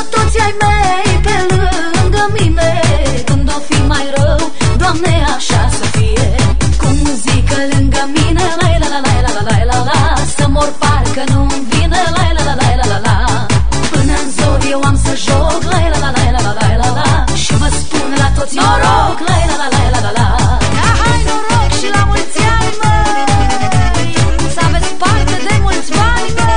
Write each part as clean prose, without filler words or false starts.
toți ai mei pe lângă mine. Când o fi mai rău, Doamne, așa să fie. Cu muzică lângă mine, la la la la la la la la, să mor parcă nu-mi vine, la la la la la la la. Până-n zori eu am să joc, la la la la la la la la, și vă spun la toți noroc, la la la la la la. Da, hai noroc și la mulți ani, măi, să aveți parte de mulți bani, măi.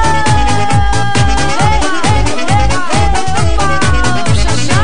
Și așa.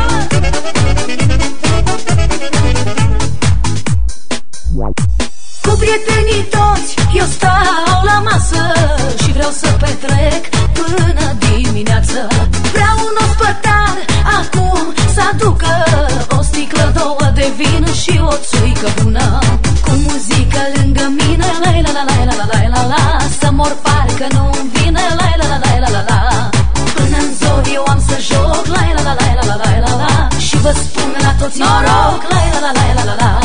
Cu prietenii toți eu stau la masă și vreau să petrec până dimineață. Vreau un ospătar acum să aducă o sticlă, două de vin și o țuică bună. Cu muzică lângă mine, la la la la la la la la, să mor parcă nu-mi vine, la la la la la la. Până-n zori eu am să joc, la la la la la la la la, și vă spun la toți noroc, la la la la la la la.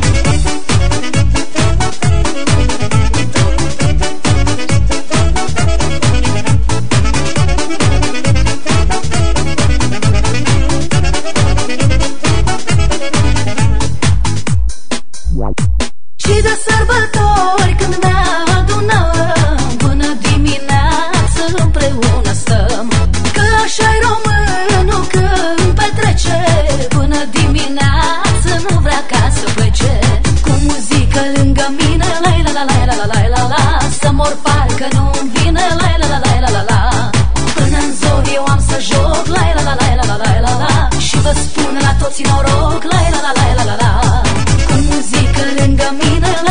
Și de sărbători când ne adunăm, până dimineață împreună stăm. Că așa-i românul când petrece, până dimineață nu vrea ca să plece. Cu muzică lângă mine, la la la la la la la la, să mor parcă nu-mi vine, la la la la la la. Până-n zori eu am să joc, la la la la la la la la, și vă spun la toți noroc, la la la la la la. Cu muzică lângă mine,